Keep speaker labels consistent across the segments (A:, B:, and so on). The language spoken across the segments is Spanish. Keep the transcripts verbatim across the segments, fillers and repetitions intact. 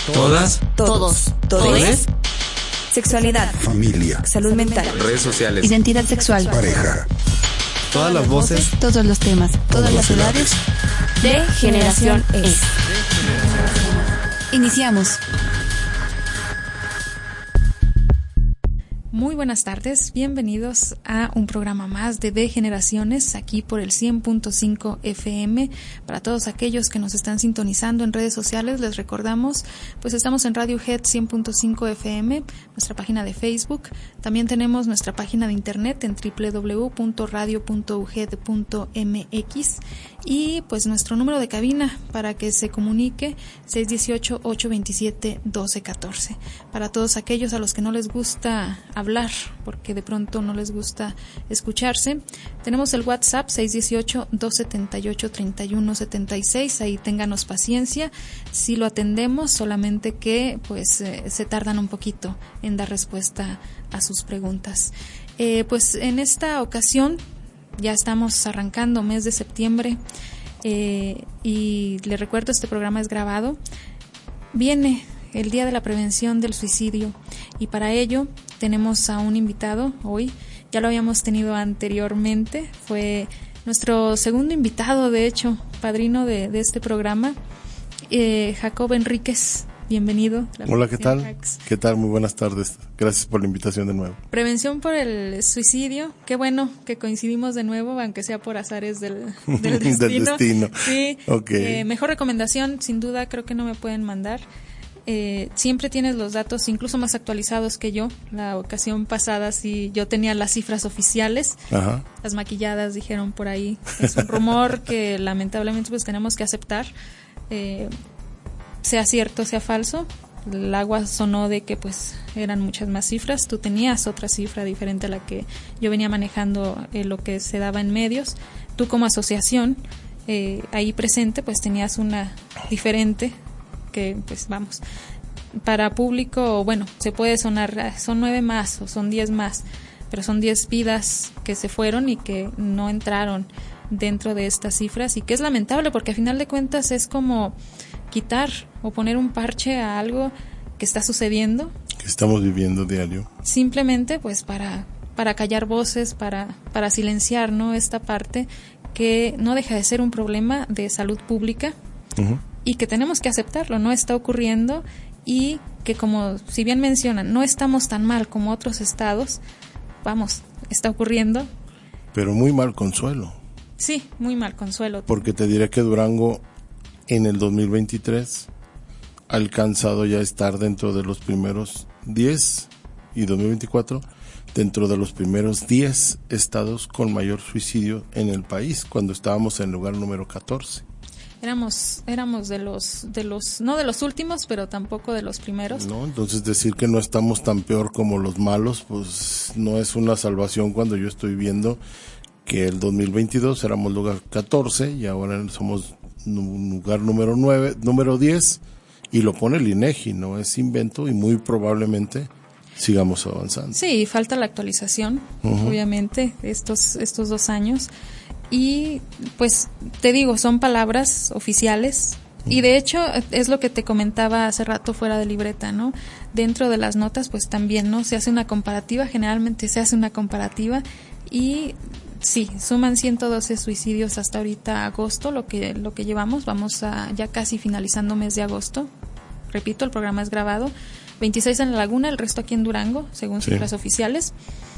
A: Todas.
B: Todos. Todes. Sexualidad.
C: Familia.
B: Salud mental.
A: Redes sociales.
B: Identidad sexual.
C: Pareja.
A: Todas las voces.
B: Todos los temas. Todas las edades. De Generación Es. Iniciamos.
D: Muy buenas tardes, bienvenidos a un programa más de De Generaciones, aquí por el cien punto cinco F M. Para todos aquellos que nos están sintonizando en redes sociales, les recordamos, pues estamos en Radiohead cien punto cinco F M, nuestra página de Facebook. También tenemos nuestra página de internet en doble u doble u doble u punto radio punto u g e d punto m x y pues nuestro número de cabina para que se comunique seis uno ocho, ocho dos siete, uno dos uno cuatro. Para todos aquellos a los que no les gusta hablar, porque de pronto no les gusta escucharse, tenemos el WhatsApp seis uno ocho, dos siete ocho, tres uno siete seis. Ahí ténganos paciencia, si lo atendemos, solamente que pues eh, se tardan un poquito en dar respuesta a sus preguntas. Eh, pues en esta ocasión ya estamos arrancando mes de septiembre eh, y le recuerdo, este programa es grabado. Viene el Día de la Prevención del Suicidio y para ello tenemos a un invitado hoy. Ya lo habíamos tenido anteriormente, fue nuestro segundo invitado, de hecho, padrino de, de este programa, eh, Jacob Enríquez. Bienvenido.
E: Hola, ¿qué tal? Hacks. ¿Qué tal? Muy buenas tardes. Gracias por la invitación de nuevo.
D: Prevención por el suicidio. Qué bueno que coincidimos de nuevo, aunque sea por azares del, del destino.
E: del destino.
D: Sí.
E: Okay.
D: Eh, mejor recomendación, sin duda, creo que no me pueden mandar. Eh, siempre tienes los datos incluso más actualizados que yo. La ocasión pasada sí yo tenía las cifras oficiales.
E: Ajá.
D: Las maquilladas dijeron por ahí. Es un rumor que lamentablemente pues tenemos que aceptar. Eh, sea cierto, sea falso, el agua sonó de que pues eran muchas más cifras. Tú tenías otra cifra diferente a la que yo venía manejando, eh, lo que se daba en medios. Tú como asociación eh, ahí presente pues tenías una diferente que pues vamos, para público, bueno, se puede sonar, son nueve más o son diez más, pero son diez vidas que se fueron y que no entraron dentro de estas cifras, y que es lamentable porque a final de cuentas es como quitar o poner un parche a algo que está sucediendo,
E: que estamos viviendo diario,
D: simplemente pues para para callar voces, para para silenciar, ¿no?, esta parte que no deja de ser un problema de salud pública. Uh-huh. Y que tenemos que aceptarlo, no está ocurriendo, y que, como si bien mencionan, no estamos tan mal como otros estados, vamos, está ocurriendo.
E: Pero muy mal consuelo.
D: Sí, muy mal consuelo.
E: Porque te diré que Durango en el dos mil veintitrés ha alcanzado ya estar dentro de los primeros diez, y dos mil veinticuatro dentro de los primeros diez estados con mayor suicidio en el país, cuando estábamos en el lugar número catorce.
D: Éramos éramos de los de los no de los últimos, pero tampoco de los primeros.
E: No, entonces decir que no estamos tan peor como los malos, pues no es una salvación, cuando yo estoy viendo que el dos mil veintidós éramos lugar catorce y ahora somos lugar número nueve, número diez, y lo pone el INEGI, no es invento, y muy probablemente sigamos avanzando.
D: Sí, falta la actualización, uh-huh. obviamente, estos estos dos años. Y pues te digo, son palabras oficiales, y de hecho es lo que te comentaba hace rato fuera de libreta, ¿no? Dentro de las notas pues también, ¿no?, se hace una comparativa, generalmente se hace una comparativa, y sí, suman ciento doce suicidios hasta ahorita agosto, lo que lo que llevamos, vamos a ya casi finalizando mes de agosto. Repito, el programa es grabado, veintiséis en La Laguna, el resto aquí en Durango, según
E: sí.
D: cifras oficiales.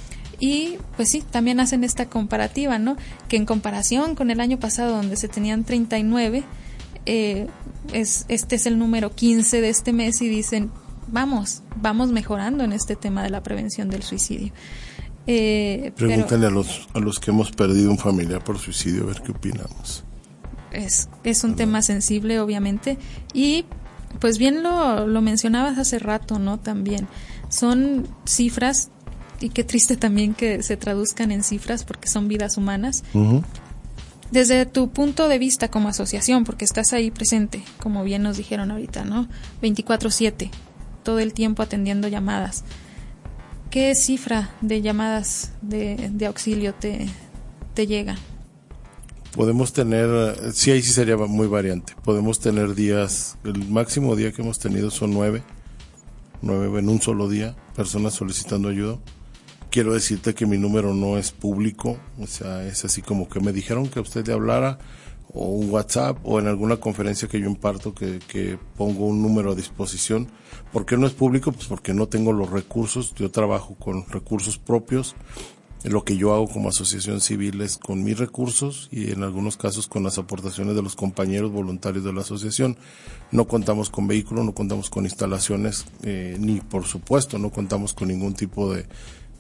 D: Y pues sí, también hacen esta comparativa, ¿no?, que en comparación con el año pasado, donde se tenían treinta y nueve, eh, es, este es el número quince de este mes, y dicen, vamos, vamos mejorando en este tema de la prevención del suicidio. Eh,
E: Pregúntale
D: pero,
E: a los a los que hemos perdido un familiar por suicidio, a ver qué opinamos.
D: Es, es un tema sensible, obviamente, y pues bien lo, lo mencionabas hace rato, ¿no?, también, son cifras. Y qué triste también que se traduzcan en cifras, porque son vidas humanas.
E: Uh-huh.
D: Desde tu punto de vista como asociación, porque estás ahí presente, como bien nos dijeron ahorita, ¿no?, veinticuatro siete, todo el tiempo atendiendo llamadas. ¿Qué cifra de llamadas de, de auxilio te, te llega?
E: Podemos tener, sí, ahí sí sería muy variante. Podemos tener días, el máximo día que hemos tenido son nueve, nueve en un solo día, personas solicitando ayuda. Quiero decirte que mi número no es público, o sea, es así como que me dijeron que a usted le hablara, o un WhatsApp, o en alguna conferencia que yo imparto que, que pongo un número a disposición. ¿Por qué no es público? Pues porque no tengo los recursos, yo trabajo con recursos propios. Lo que yo hago como asociación civil es con mis recursos y en algunos casos con las aportaciones de los compañeros voluntarios de la asociación. No contamos con vehículos, no contamos con instalaciones, eh, ni por supuesto no contamos con ningún tipo de,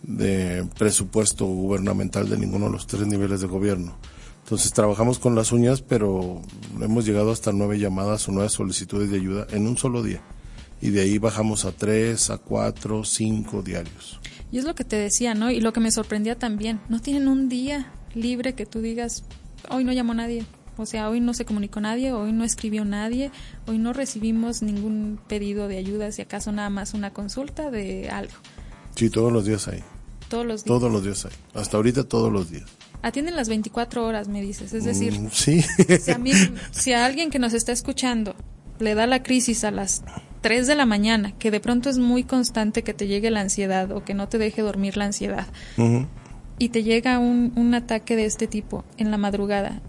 E: de presupuesto gubernamental de ninguno de los tres niveles de gobierno. Entonces trabajamos con las uñas, pero hemos llegado hasta nueve llamadas o nueve solicitudes de ayuda en un solo día. Y de ahí bajamos a tres, a cuatro, cinco diarios.
D: Y es lo que te decía, ¿no? Y lo que me sorprendía también, no tienen un día libre que tú digas, hoy no llamó nadie, o sea, hoy no se comunicó nadie, hoy no escribió nadie, hoy no recibimos ningún pedido de ayuda, si acaso nada más una consulta de algo.
E: Sí, todos los días hay.
D: Todos los días.
E: Todos los días hay. Hasta ahorita todos los días.
D: Atienden las veinticuatro horas, me dices, es decir,
E: mm, sí.
D: si, a mí, si a alguien que nos está escuchando le da la crisis a las tres de la mañana, que de pronto es muy constante que te llegue la ansiedad o que no te deje dormir la ansiedad, uh-huh. y te llega un, un ataque de este tipo en la madrugada,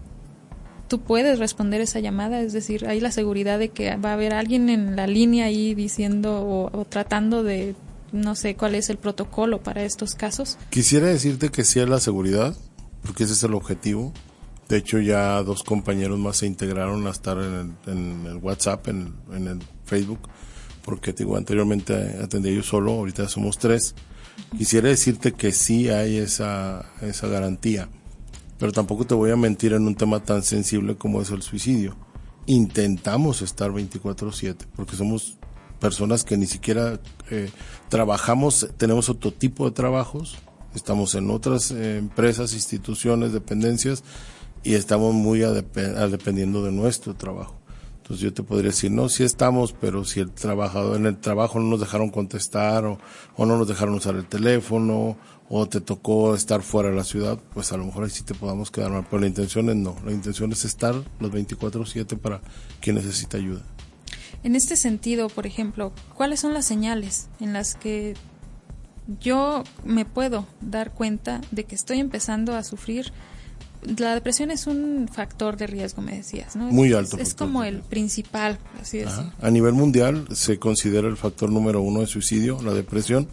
D: tú puedes responder esa llamada, es decir, hay la seguridad de que va a haber alguien en la línea ahí diciendo o, o tratando de, no sé cuál es el protocolo para estos casos.
E: Quisiera decirte que sí es la seguridad, porque ese es el objetivo. De hecho, ya dos compañeros más se integraron a estar en el, en el WhatsApp, en el, en el Facebook, porque digo, anteriormente atendía yo solo, ahorita somos tres. Quisiera decirte que sí hay esa, esa garantía, pero tampoco te voy a mentir en un tema tan sensible como es el suicidio. Intentamos estar veinticuatro siete, porque somos personas que ni siquiera eh, trabajamos, tenemos otro tipo de trabajos, estamos en otras eh, empresas, instituciones, dependencias, y estamos muy a dep- a dependiendo de nuestro trabajo. Entonces yo te podría decir, no, sí estamos, pero si el trabajador en el trabajo no nos dejaron contestar o, o no nos dejaron usar el teléfono o te tocó estar fuera de la ciudad, pues a lo mejor ahí sí te podamos quedar mal, pero la intención es no, la intención es estar los veinticuatro siete para quien necesita ayuda.
D: En este sentido, por ejemplo, ¿cuáles son las señales en las que yo me puedo dar cuenta de que estoy empezando a sufrir? La depresión es un factor de riesgo, me decías, ¿no?
E: Muy alto.
D: Es, es como el principal, así decirlo.
E: A nivel mundial se considera el factor número uno de suicidio, la depresión,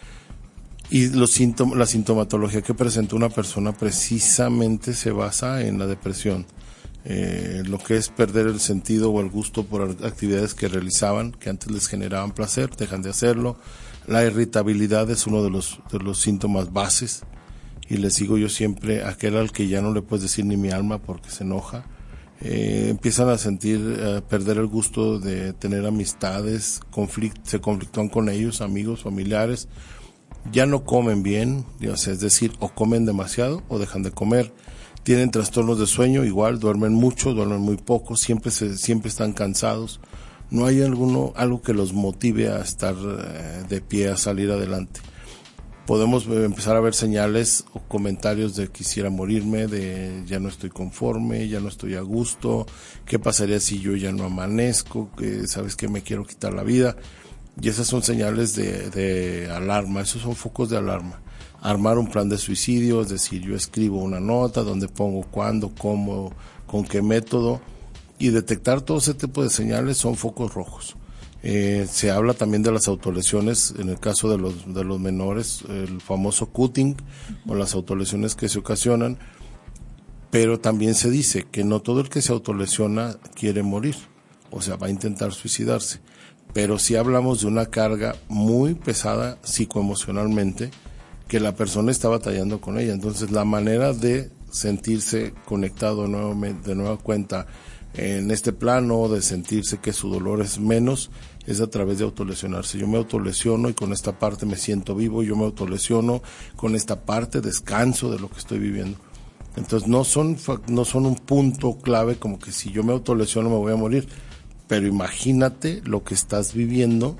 E: y los síntomas, la sintomatología que presenta una persona precisamente se basa en la depresión. Eh, lo que es perder el sentido o el gusto por actividades que realizaban, que antes les generaban placer, dejan de hacerlo. La irritabilidad es uno de los, de los síntomas bases. Y les digo yo siempre, aquel al que ya no le puedes decir ni mi alma porque se enoja, eh, empiezan a sentir, a perder el gusto de tener amistades, conflict, se conflictúan con ellos, amigos, familiares, ya no comen bien, o sea, es decir, o comen demasiado o dejan de comer, tienen trastornos de sueño, igual, duermen mucho, duermen muy poco, siempre se, siempre están cansados, no hay alguno, algo que los motive a estar eh, de pie, a salir adelante. Podemos empezar a ver señales o comentarios de quisiera morirme, de ya no estoy conforme, ya no estoy a gusto, qué pasaría si yo ya no amanezco, que sabes que me quiero quitar la vida. Y esas son señales de, de alarma, esos son focos de alarma. Armar un plan de suicidio, es decir, yo escribo una nota donde pongo cuándo, cómo, con qué método, y detectar todo ese tipo de señales son focos rojos. Eh, se habla también de las autolesiones, en el caso de los de los menores, el famoso cutting, o las autolesiones que se ocasionan, pero también se dice que no todo el que se autolesiona quiere morir, o sea, va a intentar suicidarse, pero sí hablamos de una carga muy pesada psicoemocionalmente, que la persona está batallando con ella. Entonces la manera de sentirse conectado nuevamente, de nueva cuenta, en este plano, de sentirse que su dolor es menos, es a través de autolesionarse. Yo me autolesiono y con esta parte me siento vivo, yo me autolesiono, con esta parte descanso de lo que estoy viviendo. Entonces no son, no son un punto clave como que si yo me autolesiono me voy a morir, pero imagínate lo que estás viviendo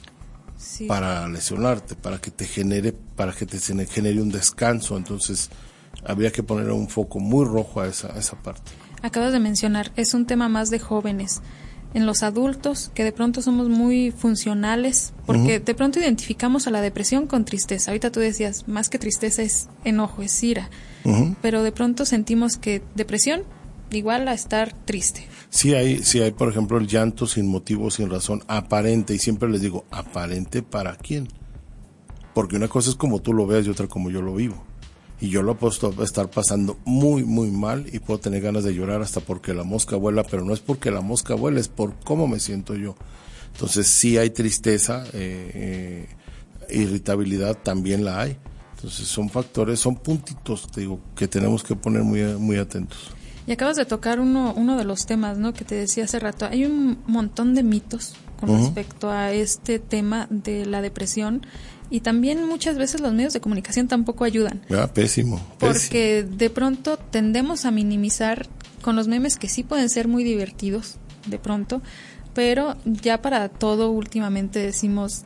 E: sí. para lesionarte, para que te genere, para que te genere un descanso. Entonces habría que poner un foco muy rojo a esa, a esa parte.
D: Acabas de mencionar, es un tema más de jóvenes. En los adultos, que de pronto somos muy funcionales, porque uh-huh. de pronto identificamos a la depresión con tristeza. Ahorita tú decías, más que tristeza es enojo, es ira. Uh-huh. Pero de pronto sentimos que depresión igual a estar triste.
E: Sí hay, sí hay, por ejemplo, el llanto sin motivo, sin razón, aparente. Y siempre les digo, ¿aparente para quién? Porque una cosa es como tú lo veas y otra como yo lo vivo. Y yo lo puedo estar pasando muy, muy mal y puedo tener ganas de llorar hasta porque la mosca vuela, pero no es porque la mosca vuela, es por cómo me siento yo. Entonces sí hay tristeza, eh, eh, irritabilidad también la hay. Entonces son factores, son puntitos, te digo, que tenemos que poner muy, muy atentos.
D: Y acabas de tocar uno, uno de los temas, ¿no?, que te decía hace rato. Hay un montón de mitos con uh-huh. respecto a este tema de la depresión. Y también muchas veces los medios de comunicación tampoco ayudan.
E: Ah, pésimo, pésimo.
D: Porque de pronto tendemos a minimizar con los memes que sí pueden ser muy divertidos de pronto, pero ya para todo últimamente decimos,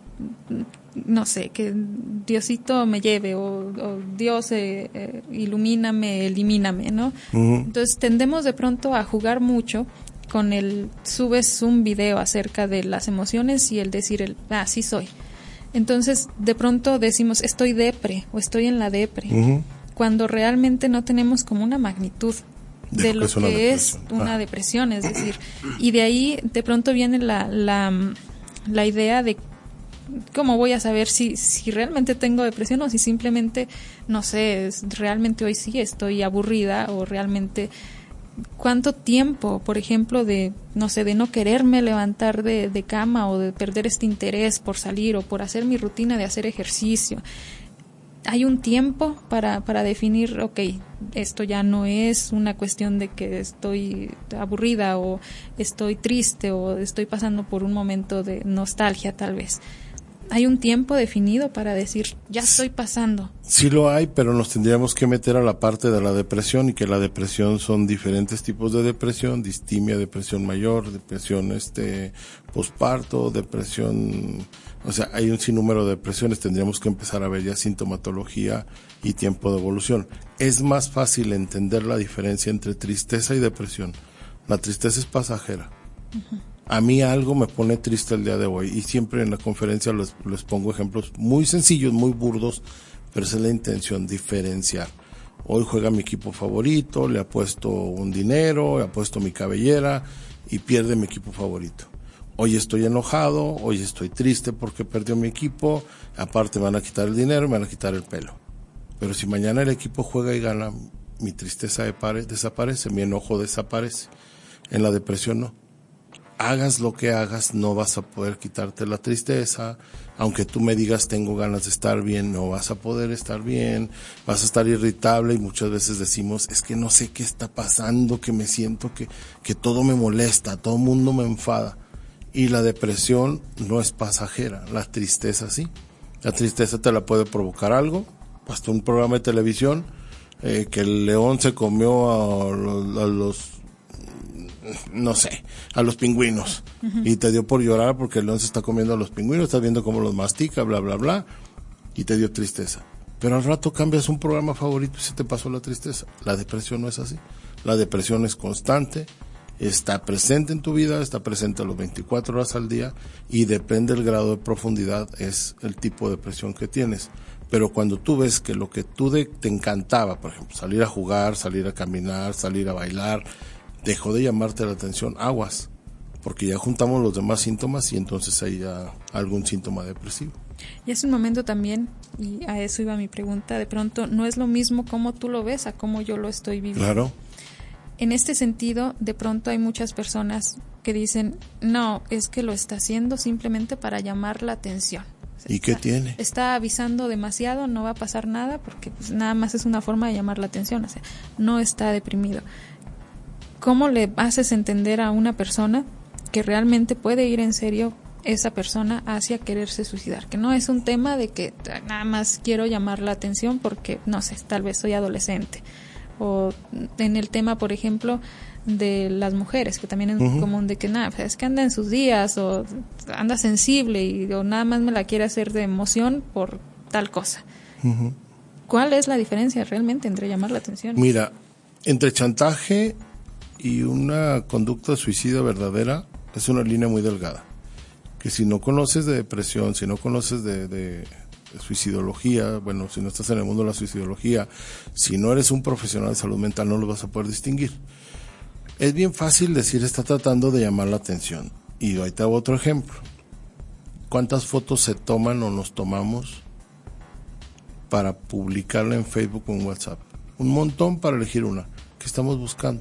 D: no sé, que Diosito me lleve o, o Dios eh, eh, ilumíname, elimíname, ¿no? Uh-huh. Entonces tendemos de pronto a jugar mucho con el subes un video acerca de las emociones y el decir, el ah, sí soy. Entonces, de pronto decimos, estoy depre o estoy en la depre, uh-huh. cuando realmente no tenemos como una magnitud de, de lo que, que es una ah. depresión, es decir, y de ahí de pronto viene la, la, la idea de cómo voy a saber si, si realmente tengo depresión o si simplemente, no sé, realmente hoy sí estoy aburrida o realmente... ¿Cuánto tiempo, por ejemplo, de, no sé, de no quererme levantar de, de cama o de perder este interés por salir o por hacer mi rutina de hacer ejercicio? Hay un tiempo para, para definir, ok, esto ya no es una cuestión de que estoy aburrida o estoy triste o estoy pasando por un momento de nostalgia tal vez. ¿Hay un tiempo definido para decir, ya estoy pasando?
E: Sí lo hay, pero nos tendríamos que meter a la parte de la depresión y que la depresión son diferentes tipos de depresión, distimia, depresión mayor, depresión este posparto, depresión, o sea, hay un sinnúmero de depresiones, tendríamos que empezar a ver ya sintomatología y tiempo de evolución. Es más fácil entender la diferencia entre tristeza y depresión. La tristeza es pasajera. Uh-huh. A mí algo me pone triste el día de hoy y siempre en la conferencia les, les pongo ejemplos muy sencillos, muy burdos, pero esa es la intención, diferenciar. Hoy juega mi equipo favorito, le apuesto un dinero, le apuesto mi cabellera y pierde mi equipo favorito. Hoy estoy enojado, hoy estoy triste porque perdió mi equipo, aparte me van a quitar el dinero, me van a quitar el pelo. Pero si mañana el equipo juega y gana, mi tristeza desaparece, mi enojo desaparece. En la depresión no. Hagas lo que hagas, no vas a poder quitarte la tristeza, aunque tú me digas tengo ganas de estar bien, no vas a poder estar bien, vas a estar irritable y muchas veces decimos, es que no sé qué está pasando, que me siento que, que todo me molesta, todo el mundo me enfada. Y la depresión no es pasajera, la tristeza sí. La tristeza te la puede provocar algo, hasta un programa de televisión, eh, que el león se comió a los, a los no sé, a los pingüinos, uh-huh. y te dio por llorar porque el león se está comiendo a los pingüinos, estás viendo cómo los mastica, bla, bla, bla, y te dio tristeza. Pero al rato cambias un programa favorito y se te pasó la tristeza. La depresión no es así. La depresión es constante, está presente en tu vida, está presente a las veinticuatro horas al día y depende del grado de profundidad, es el tipo de depresión que tienes. Pero cuando tú ves que lo que tú de, te encantaba, por ejemplo, salir a jugar, salir a caminar, salir a bailar, dejó de llamarte la atención, aguas, porque ya juntamos los demás síntomas y entonces hay ya algún síntoma depresivo.
D: Y es un momento también, y a eso iba mi pregunta, de pronto no es lo mismo cómo tú lo ves a cómo yo lo estoy viviendo.
E: Claro.
D: En este sentido, de pronto hay muchas personas que dicen, no, es que lo está haciendo simplemente para llamar la atención.
E: ¿Y
D: está,
E: qué tiene?
D: Está avisando demasiado, no va a pasar nada, porque pues, nada más es una forma de llamar la atención, o sea, no está deprimido. ¿Cómo le haces entender a una persona que realmente puede ir en serio esa persona hacia quererse suicidar? Que no es un tema de que nada más quiero llamar la atención porque, no sé, tal vez soy adolescente. O en el tema, por ejemplo, de las mujeres, que también es muy uh-huh. común de que nada, es que anda en sus días o anda sensible y o nada más me la quiere hacer de emoción por tal cosa. Uh-huh. ¿Cuál es la diferencia realmente entre llamar la atención?
E: Mira, entre chantaje y una conducta suicida verdadera es una línea muy delgada. Que si no conoces de depresión, si no conoces de, de, de suicidología, bueno, si no estás en el mundo de la suicidología, si no eres un profesional de salud mental, no lo vas a poder distinguir. Es bien fácil decir, está tratando de llamar la atención. Y ahí te hago otro ejemplo. ¿Cuántas fotos se toman o nos tomamos para publicarla en Facebook o en WhatsApp? Un montón para elegir una. ¿Qué estamos buscando?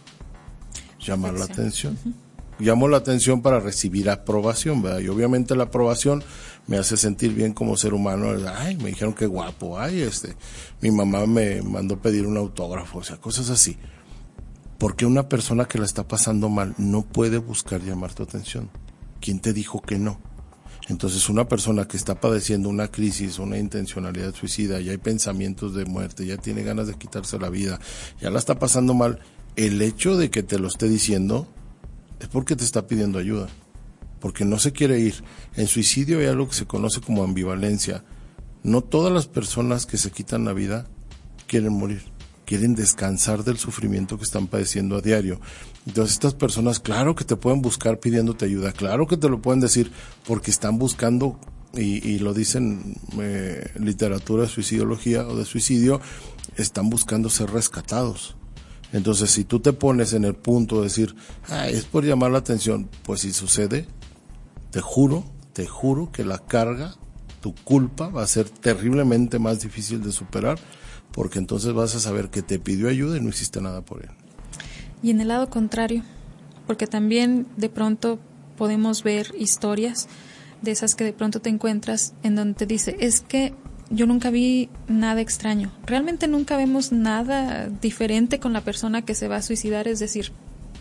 E: Llamar la atención. Uh-huh. Llamo la atención para recibir aprobación, ¿verdad? Y obviamente la aprobación me hace sentir bien como ser humano. Ay, me dijeron que guapo. Ay, este, mi mamá me mandó pedir un autógrafo. O sea, cosas así. Porque una persona que la está pasando mal no puede buscar llamar tu atención. ¿Quién te dijo que no? Entonces, una persona que está padeciendo una crisis, una intencionalidad suicida, ya hay pensamientos de muerte, ya tiene ganas de quitarse la vida, ya la está pasando mal, el hecho de que te lo esté diciendo es porque te está pidiendo ayuda, porque no se quiere ir. En suicidio hay algo que se conoce como ambivalencia. No todas las personas que se quitan la vida quieren morir, quieren descansar del sufrimiento que están padeciendo a diario. Entonces estas personas, claro que te pueden buscar pidiéndote ayuda, claro que te lo pueden decir, porque están buscando, y, y lo dicen eh, literatura de suicidología o de suicidio, están buscando ser rescatados. Entonces, si tú te pones en el punto de decir, ah, es por llamar la atención, pues si sucede, te juro, te juro que la carga, tu culpa va a ser terriblemente más difícil de superar, porque entonces vas a saber que te pidió ayuda y no hiciste nada por él.
D: Y en el lado contrario, porque también de pronto podemos ver historias de esas que de pronto te encuentras en donde te dice, es que yo nunca vi nada extraño. Realmente nunca vemos nada diferente con la persona que se va a suicidar, es decir,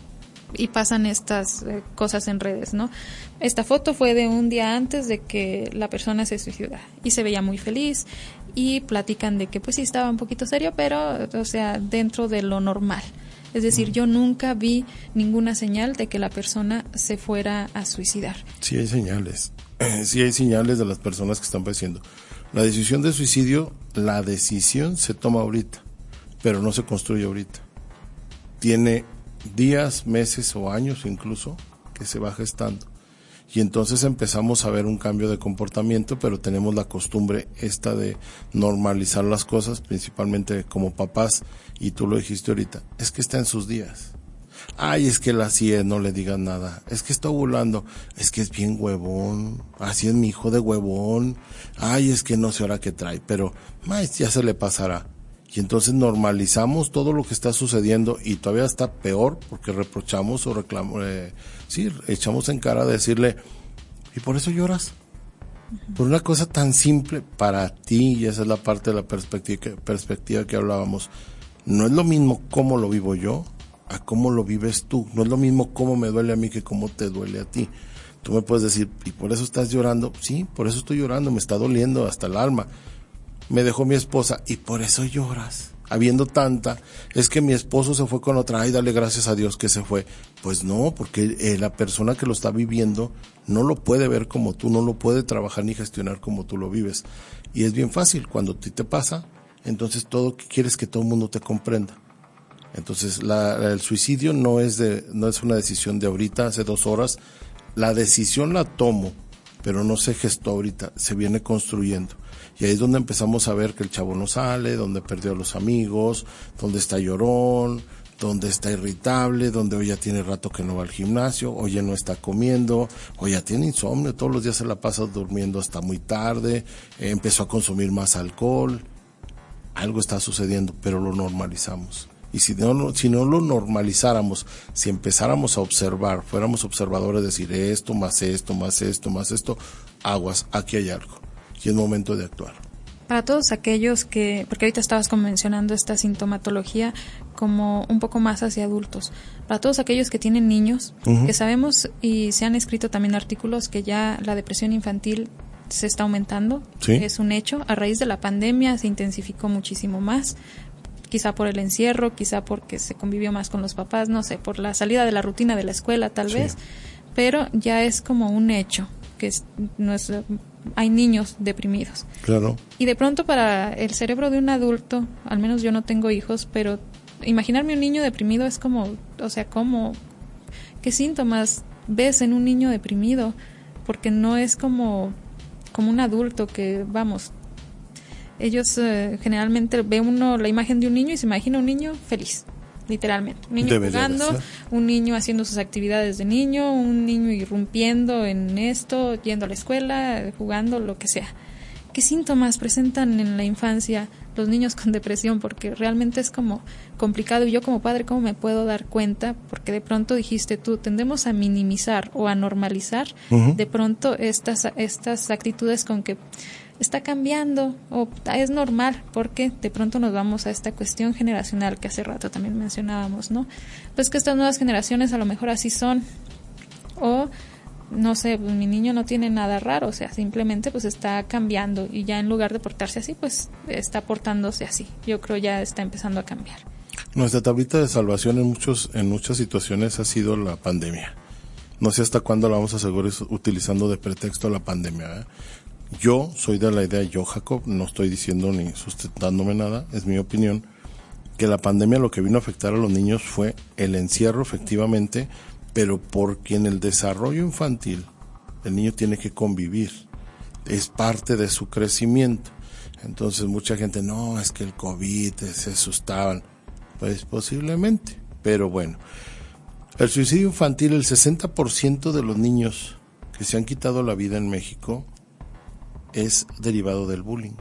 D: y pasan estas eh, cosas en redes, ¿no? Esta foto fue de un día antes de que la persona se suicidara y se veía muy feliz y platican de que pues sí estaba un poquito serio, pero o sea, dentro de lo normal. Es decir, yo nunca vi ninguna señal de que la persona se fuera a suicidar.
E: Sí hay señales, sí hay señales de las personas que están padeciendo. La decisión de suicidio, la decisión se toma ahorita, pero no se construye ahorita. Tiene días, meses o años incluso que se va gestando. Y entonces empezamos a ver un cambio de comportamiento, pero tenemos la costumbre esta de normalizar las cosas, principalmente como papás, y tú lo dijiste ahorita, es que está en sus días. Ay, es que él así es, no le digan nada. Es que está ovulando, es que es bien huevón, así es mi hijo de huevón. Ay, es que no sé ahora qué trae, pero ay, ya se le pasará. Y entonces normalizamos todo lo que está sucediendo y todavía está peor porque reprochamos o reclamamos, eh, sí, echamos en cara de decirle, ¿y por eso lloras? Uh-huh. Por una cosa tan simple para ti, y esa es la parte de la perspectiva que, perspectiva que hablábamos. No es lo mismo cómo lo vivo yo a cómo lo vives tú. No es lo mismo cómo me duele a mí que cómo te duele a ti. Tú me puedes decir, ¿y por eso estás llorando? Sí, por eso estoy llorando, me está doliendo hasta el alma. Me dejó mi esposa, y por eso lloras. Habiendo tanta, es que mi esposo se fue con otra, ay, dale gracias a Dios que se fue. Pues no, porque eh, la persona que lo está viviendo no lo puede ver como tú, no lo puede trabajar ni gestionar como tú lo vives. Y es bien fácil, cuando a ti te pasa, entonces todo quieres que todo el mundo te comprenda. Entonces la, el suicidio no es de, no es una decisión de ahorita, hace dos horas. La decisión la tomo, pero no se gestó ahorita, se viene construyendo. Y ahí es donde empezamos a ver que el chavo no sale, donde perdió a los amigos, donde está llorón, donde está irritable, donde hoy ya tiene rato que no va al gimnasio, hoy ya no está comiendo, hoy ya tiene insomnio, todos los días se la pasa durmiendo hasta muy tarde, eh, empezó a consumir más alcohol. Algo está sucediendo, pero lo normalizamos. Y si no, si no lo normalizáramos, si empezáramos a observar, fuéramos observadores, decir esto, más esto, más esto, más esto, aguas, aquí hay algo. Y es momento de actuar.
D: Para todos aquellos que, porque ahorita estabas mencionando esta sintomatología como un poco más hacia adultos, para todos aquellos que tienen niños, uh-huh. que sabemos y se han escrito también artículos que ya la depresión infantil se está aumentando, ¿sí? Es un hecho, a raíz de la pandemia se intensificó muchísimo más, quizá por el encierro, quizá porque se convivió más con los papás, no sé, por la salida de la rutina de la escuela tal sí. vez, pero ya es como un hecho que es, no es, hay niños deprimidos.
E: Claro.
D: Y de pronto para el cerebro de un adulto, al menos yo no tengo hijos, pero imaginarme un niño deprimido es como, o sea, ¿cómo? ¿Qué síntomas ves en un niño deprimido? Porque no es como, como un adulto que, vamos, ellos eh, generalmente ve uno la imagen de un niño y se imagina un niño feliz. Literalmente, un niño
E: Debería
D: jugando, un niño haciendo sus actividades de niño, un niño irrumpiendo en esto, yendo a la escuela, jugando, lo que sea. ¿Qué síntomas presentan en la infancia los niños con depresión? Porque realmente es como complicado, y yo como padre, ¿cómo me puedo dar cuenta? Porque de pronto dijiste tú, tendemos a minimizar o a normalizar uh-huh. de pronto estas, estas actitudes con que está cambiando o es normal, porque de pronto nos vamos a esta cuestión generacional que hace rato también mencionábamos, ¿no? Pues que estas nuevas generaciones a lo mejor así son, o no sé, pues mi niño no tiene nada raro, o sea, simplemente pues está cambiando y ya en lugar de portarse así, pues está portándose así. Yo creo ya está empezando a cambiar.
E: Nuestra tablita de salvación en muchos en muchas situaciones ha sido la pandemia. No sé hasta cuándo la vamos a seguir utilizando de pretexto a la pandemia, ¿eh? Yo soy de la idea, yo Jacob, no estoy diciendo ni sustentándome nada, es mi opinión, que la pandemia lo que vino a afectar a los niños fue el encierro, efectivamente, pero porque en el desarrollo infantil el niño tiene que convivir, es parte de su crecimiento. Entonces mucha gente, no, es que el COVID, se asustaban, pues posiblemente, pero bueno. El suicidio infantil, el sesenta por ciento de los niños que se han quitado la vida en México es derivado del bullying.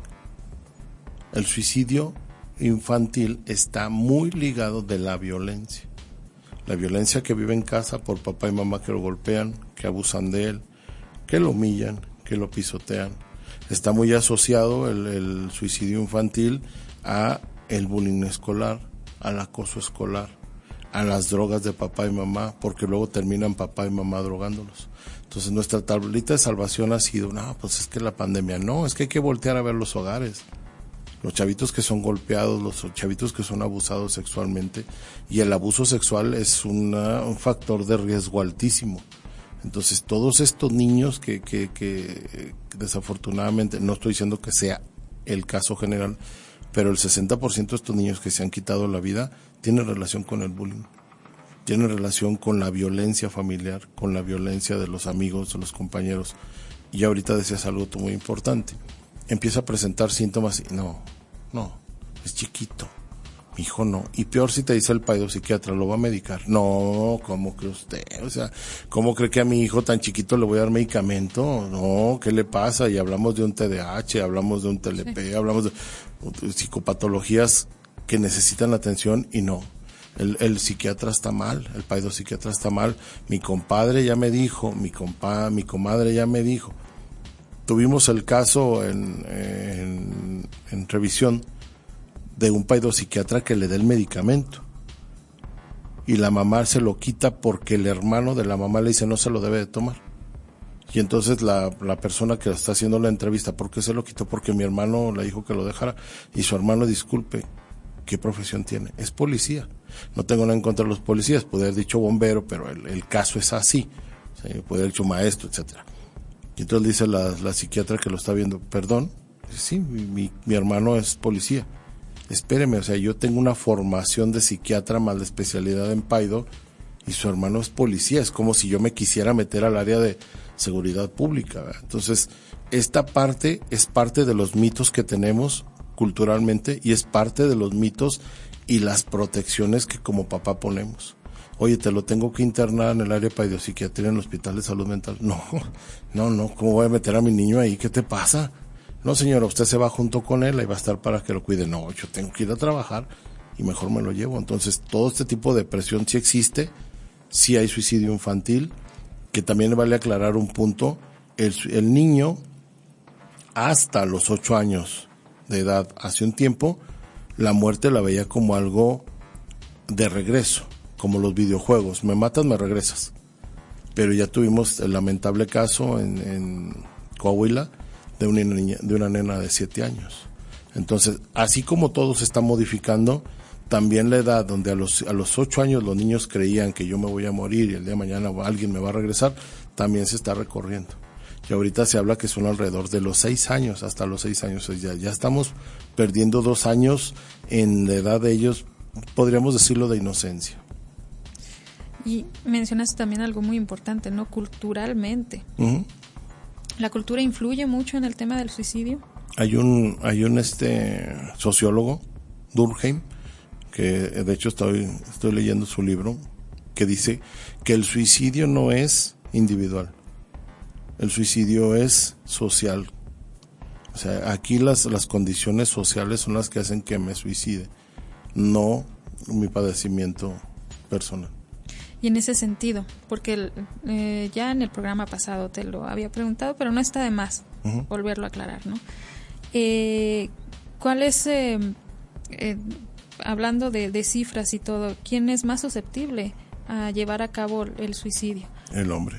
E: El suicidio infantil está muy ligado de la violencia. La violencia que vive en casa por papá y mamá que lo golpean, que abusan de él, que lo humillan, que lo pisotean. Está muy asociado el, el suicidio infantil a el bullying escolar, al acoso escolar, a las drogas de papá y mamá, porque luego terminan papá y mamá drogándolos. Entonces nuestra tablita de salvación ha sido, no, pues es que la pandemia, no, es que hay que voltear a ver los hogares. Los chavitos que son golpeados, los chavitos que son abusados sexualmente, y el abuso sexual es una, un factor de riesgo altísimo. Entonces todos estos niños que, que, que desafortunadamente, no estoy diciendo que sea el caso general, pero el sesenta por ciento de estos niños que se han quitado la vida tienen relación con el bullying. Tiene relación con la violencia familiar, con la violencia de los amigos, de los compañeros. Y ahorita decías algo muy importante. Empieza a presentar síntomas y no, no, es chiquito, mi hijo no. Y peor si te dice el psiquiatra, ¿lo va a medicar? No, ¿cómo cree usted? O sea, ¿cómo cree que a mi hijo tan chiquito le voy a dar medicamento? No, ¿qué le pasa? Y hablamos de un T D A H, hablamos de un T L P, sí. hablamos de, de psicopatologías que necesitan atención y no. El, el psiquiatra está mal, el psiquiatra está mal, mi compadre ya me dijo, mi compa, mi comadre ya me dijo. Tuvimos el caso en, en, en revisión de un psiquiatra que le da el medicamento y la mamá se lo quita porque el hermano de la mamá le dice no se lo debe de tomar. Y entonces la, la persona que está haciendo la entrevista, ¿por qué se lo quitó? Porque mi hermano le dijo que lo dejara, y su hermano, disculpe, ¿qué profesión tiene? Es policía. No tengo nada en contra de los policías, puede haber dicho bombero, pero el, el caso es así. O sea, puede haber dicho maestro, etcétera. Y entonces dice la, la psiquiatra que lo está viendo, perdón, sí, mi, mi, mi hermano es policía. Espéreme, o sea, yo tengo una formación de psiquiatra más la especialidad en Paido, y su hermano es policía. Es como si yo me quisiera meter al área de seguridad pública, ¿verdad? Entonces, esta parte es parte de los mitos que tenemos culturalmente, y es parte de los mitos y las protecciones que como papá ponemos. Oye, te lo tengo que internar en el área de psiquiatría en el hospital de salud mental. No, no, no, ¿cómo voy a meter a mi niño ahí? ¿Qué te pasa? No, señora, usted se va junto con él, ahí va a estar para que lo cuide. No, yo tengo que ir a trabajar y mejor me lo llevo. Entonces, todo este tipo de depresión sí existe, sí hay suicidio infantil, que también vale aclarar un punto. El, el niño, hasta los ocho años de edad, hace un tiempo, la muerte la veía como algo de regreso, como los videojuegos, me matas, me regresas. Pero ya tuvimos el lamentable caso en, en Coahuila de una niña, de una nena de siete años. Entonces, así como todo se está modificando, también la edad donde a los a los ocho años los niños creían que yo me voy a morir y el día de mañana alguien me va a regresar, también se está recorriendo. Y ahorita se habla que son alrededor de los seis años, hasta los seis años. Ya, ya estamos perdiendo dos años en la edad de ellos, podríamos decirlo, de inocencia.
D: Y mencionaste también algo muy importante, ¿no? Culturalmente. Uh-huh. ¿La cultura influye mucho en el tema del suicidio? Hay
E: un, hay un este sociólogo, Durkheim, que de hecho estoy, estoy leyendo su libro, que dice que el suicidio no es individual, el suicidio es social. O sea, aquí las, las condiciones sociales son las que hacen que me suicide, no mi padecimiento personal.
D: Y en ese sentido, porque eh, ya en el programa pasado te lo había preguntado, pero no está de más uh-huh. volverlo a aclarar, ¿no? Eh, ¿Cuál es, eh, eh, hablando de, de cifras y todo, quién es más susceptible a llevar a cabo el suicidio?
E: El hombre.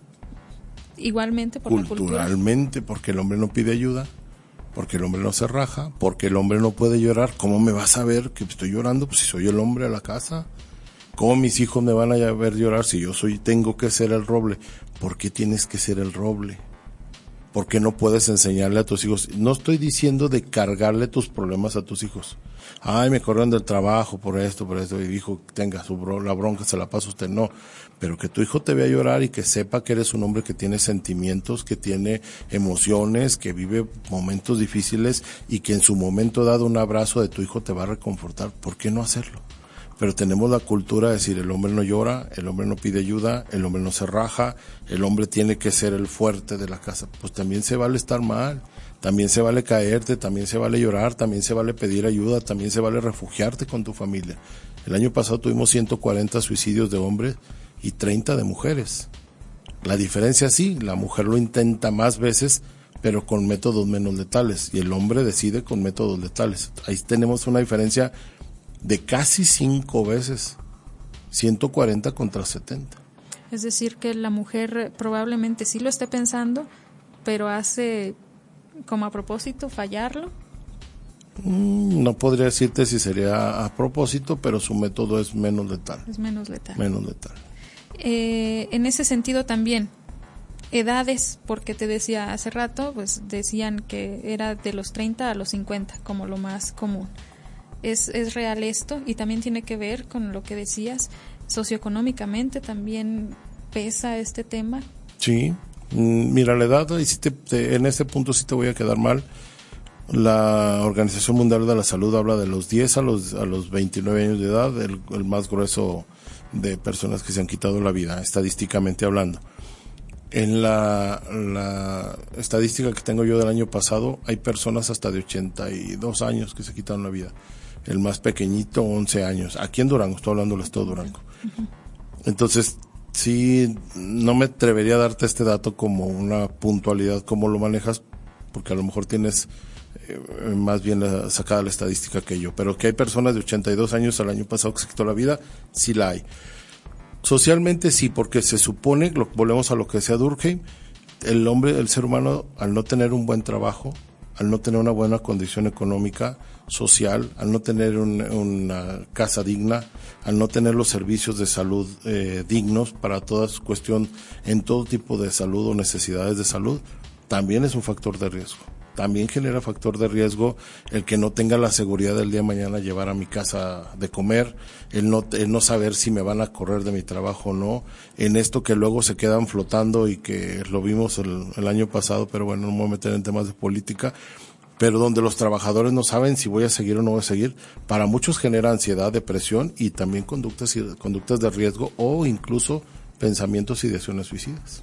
D: Igualmente por la cultura.
E: Culturalmente, porque el hombre no pide ayuda, porque el hombre no se raja, porque el hombre no puede llorar. ¿Cómo me vas a ver que estoy llorando? Pues si soy el hombre a la casa. ¿Cómo mis hijos me van a ver llorar si yo soy, tengo que ser el roble? ¿Por qué tienes que ser el roble? ¿Por qué no puedes enseñarle a tus hijos? No estoy diciendo de cargarle tus problemas a tus hijos. Ay, me corrieron del trabajo por esto, por esto, y dijo, tenga su bro, la bronca, se la pasa usted. No, pero que tu hijo te vea llorar y que sepa que eres un hombre que tiene sentimientos, que tiene emociones, que vive momentos difíciles y que en su momento dado un abrazo de tu hijo te va a reconfortar. ¿Por qué no hacerlo? Pero tenemos la cultura de decir, el hombre no llora, el hombre no pide ayuda, el hombre no se raja, el hombre tiene que ser el fuerte de la casa. Pues también se vale estar mal, también se vale caerte, también se vale llorar, también se vale pedir ayuda, también se vale refugiarte con tu familia. El año pasado tuvimos ciento cuarenta suicidios de hombres y treinta de mujeres. La diferencia sí, la mujer lo intenta más veces, pero con métodos menos letales, y el hombre decide con métodos letales. Ahí tenemos una diferencia de casi cinco veces, ciento cuarenta contra setenta.
D: Es decir, que la mujer probablemente sí lo esté pensando, pero hace como a propósito fallarlo.
E: Mm, no podría decirte si sería a propósito, pero su método es menos letal.
D: Es menos letal.
E: Menos letal.
D: Eh, en ese sentido también, edades, porque te decía hace rato, pues decían que era de los treinta a los cincuenta como lo más común. ¿Es, es real esto? Y también tiene que ver con lo que decías, socioeconómicamente también pesa este tema.
E: Sí, mira, la edad, y si te, te, en este punto sí te voy a quedar mal. La Organización Mundial de la Salud habla de los diez a los, a los veintinueve años de edad, el, el más grueso de personas que se han quitado la vida, estadísticamente hablando. En la, la estadística que tengo yo del año pasado, hay personas hasta de ochenta y dos años que se quitaron la vida. El más pequeñito, once años. Aquí en Durango, estoy hablando del estado de Durango. Uh-huh. Entonces, sí, no me atrevería a darte este dato como una puntualidad, cómo lo manejas, porque a lo mejor tienes eh, más bien la, sacada la estadística que yo. Pero que hay personas de ochenta y dos años al año pasado que se quitó la vida, sí la hay. Socialmente sí, porque se supone, lo, volvemos a lo que decía Durkheim, el hombre, el ser humano, al no tener un buen trabajo, al no tener una buena condición económica, social, al no tener un, una casa digna, al no tener los servicios de salud eh, dignos para toda cuestión, en todo tipo de salud o necesidades de salud, también es un factor de riesgo. También genera factor de riesgo el que no tenga la seguridad del día de mañana llevar a mi casa de comer, el no, el no saber si me van a correr de mi trabajo o no, en esto que luego se quedan flotando y que lo vimos el, el año pasado, pero bueno, no me voy a meter en temas de política, pero donde los trabajadores no saben si voy a seguir o no voy a seguir, para muchos genera ansiedad, depresión y también conductas, conductas de riesgo o incluso pensamientos y ideaciones suicidas.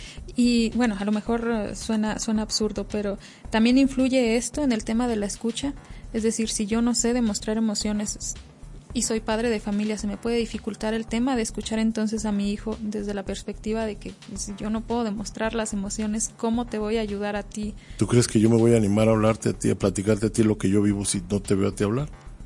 D: Y bueno, a lo mejor suena suena absurdo, pero también influye esto en el tema de la escucha. Es decir, si yo no sé demostrar emociones y soy padre de familia, se me puede dificultar el tema de escuchar entonces a mi hijo desde la perspectiva de que si yo no puedo demostrar las emociones, ¿cómo te voy a ayudar a ti?
E: ¿Tú crees que yo me voy a animar a hablarte a ti, a platicarte a ti lo que yo vivo si no te veo a ti hablar?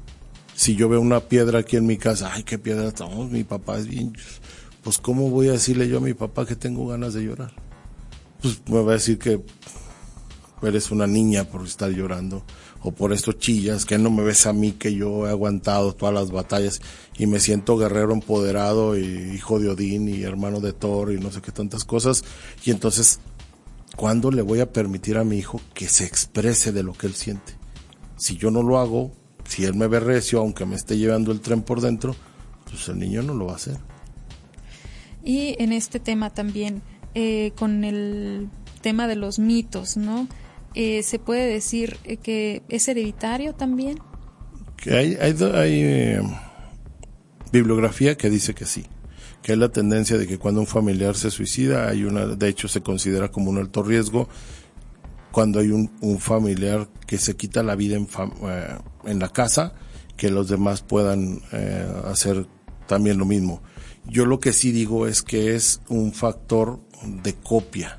E: Si yo veo una piedra aquí en mi casa, ay, qué piedra estamos, mi papá es bien... Pues, ¿cómo voy a decirle yo a mi papá que tengo ganas de llorar? Pues me va a decir que eres una niña por estar llorando, o por esto chillas, que no me ves a mí, que yo he aguantado todas las batallas y me siento guerrero empoderado y hijo de Odín y hermano de Thor y no sé qué tantas cosas, y entonces ¿cuándo le voy a permitir a mi hijo que se exprese de lo que él siente? Si yo no lo hago, si él me ve recio, aunque me esté llevando el tren por dentro, pues el niño no lo va a hacer.
D: Y en este tema también, eh, con el tema de los mitos, ¿no? Eh, ¿se puede decir eh, que es hereditario también?
E: Que hay, hay, hay eh, bibliografía que dice que sí, que hay la tendencia de que cuando un familiar se suicida, hay una, de hecho se considera como un alto riesgo cuando hay un, un familiar que se quita la vida en, fam, eh, en la casa, que los demás puedan eh, hacer también lo mismo. Yo lo que sí digo es que es un factor de copia,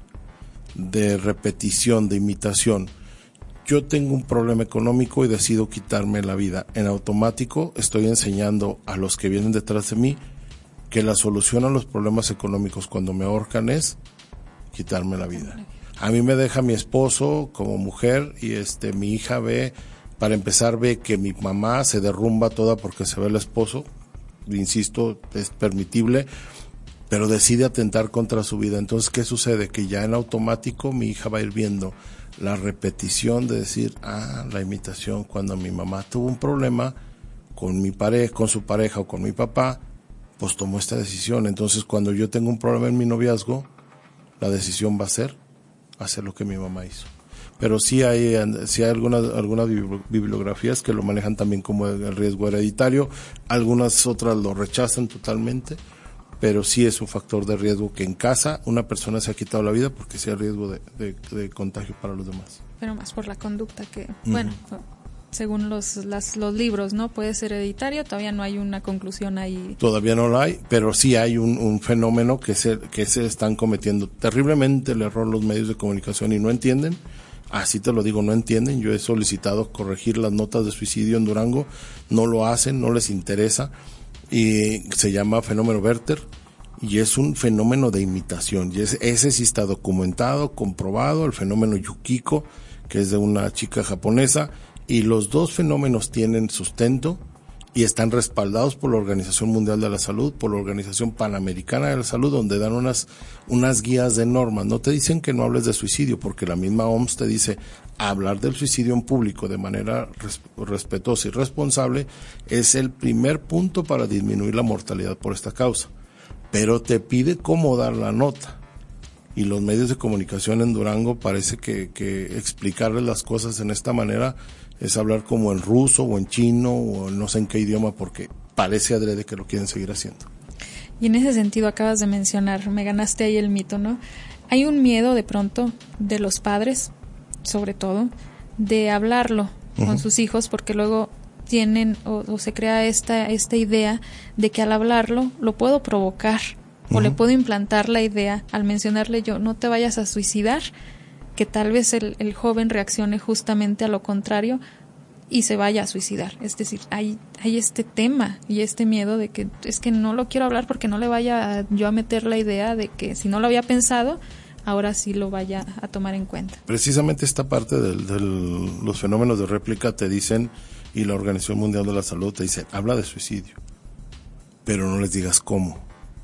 E: de repetición, de imitación. Yo tengo un problema económico y decido quitarme la vida. En automático estoy enseñando a los que vienen detrás de mí que la solución a los problemas económicos cuando me ahorcan es quitarme la vida. A mí me deja mi esposo como mujer y este mi hija ve, para empezar ve que mi mamá se derrumba toda porque se ve el esposo, insisto, es permitible, pero decide atentar contra su vida. Entonces, ¿qué sucede? Que ya en automático mi hija va a ir viendo la repetición de decir, ah, la imitación, cuando mi mamá tuvo un problema con mi pareja, con su pareja o con mi papá, pues tomó esta decisión. Entonces, cuando yo tengo un problema en mi noviazgo, la decisión va a ser hacer lo que mi mamá hizo. Pero sí hay, sí hay algunas, algunas bibliografías que lo manejan también como el riesgo hereditario, algunas otras lo rechazan totalmente, pero sí es un factor de riesgo que en casa una persona se ha quitado la vida porque sí hay riesgo de, de, de contagio para los demás.
D: Pero más por la conducta que, uh-huh. bueno, según los, las, los libros, ¿no? Puede ser hereditario, todavía no hay una conclusión ahí.
E: Todavía no lo hay, pero sí hay un, un fenómeno que se, que se están cometiendo terriblemente el error los medios de comunicación y no entienden. Así te lo digo, no entienden. Yo he solicitado corregir las notas de suicidio en Durango, no lo hacen, no les interesa, y se llama fenómeno Werther, y es un fenómeno de imitación, y ese, ese sí está documentado, comprobado, el fenómeno Yukiko, que es de una chica japonesa, y los dos fenómenos tienen sustento y están respaldados por la Organización Mundial de la Salud, por la Organización Panamericana de la Salud, donde dan unas unas guías de normas. No te dicen que no hables de suicidio, porque la misma O M S te dice hablar del suicidio en público de manera res, respetuosa y responsable es el primer punto para disminuir la mortalidad por esta causa. Pero te pide cómo dar la nota. Y los medios de comunicación en Durango parece que, que explicarles las cosas en esta manera es hablar como en ruso o en chino o no sé en qué idioma, porque parece adrede que lo quieren seguir haciendo.
D: Y en ese sentido acabas de mencionar, me ganaste ahí el mito, ¿no? Hay un miedo de pronto de los padres, sobre todo, de hablarlo uh-huh. con sus hijos, porque luego tienen o, o se crea esta esta idea de que al hablarlo lo puedo provocar uh-huh. o le puedo implantar la idea al mencionarle yo, no te vayas a suicidar, que tal vez el, el joven reaccione justamente a lo contrario y se vaya a suicidar. Es decir, hay hay este tema y este miedo de que es que no lo quiero hablar porque no le vaya a, yo a meter la idea de que si no lo había pensado, ahora sí lo vaya a tomar en cuenta.
E: Precisamente esta parte de los fenómenos de réplica te dicen, y la Organización Mundial de la Salud te dice, habla de suicidio, pero no les digas cómo.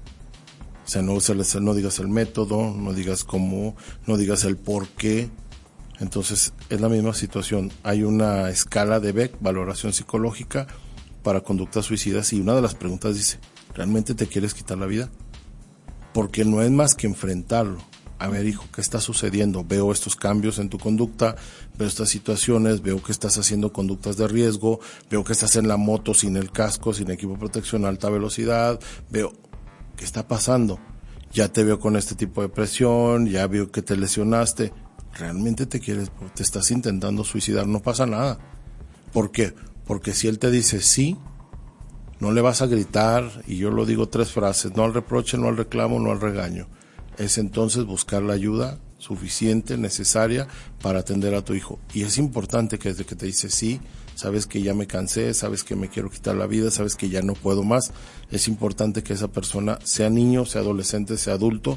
E: O sea, no, se les, no digas el método, no digas cómo, no digas el por qué. Entonces, es la misma situación. Hay una escala de Beck, valoración psicológica, para conductas suicidas, y una de las preguntas dice, ¿realmente te quieres quitar la vida? Porque no es más que enfrentarlo. A ver, hijo, ¿qué está sucediendo? Veo estos cambios en tu conducta, veo estas situaciones, veo que estás haciendo conductas de riesgo, veo que estás en la moto sin el casco, sin equipo de protección a alta velocidad, veo... ¿Qué está pasando? Ya te veo con este tipo de presión, ya veo que te lesionaste. ¿Realmente te quieres, te estás intentando suicidar? No pasa nada. ¿Por qué? Porque si él te dice sí, no le vas a gritar, y yo lo digo tres frases, no al reproche, no al reclamo, no al regaño. Es entonces buscar la ayuda suficiente, necesaria para atender a tu hijo. Y es importante que desde que te dice sí, sabes que ya me cansé, sabes que me quiero quitar la vida, sabes que ya no puedo más, es importante que esa persona, sea niño, sea adolescente, sea adulto,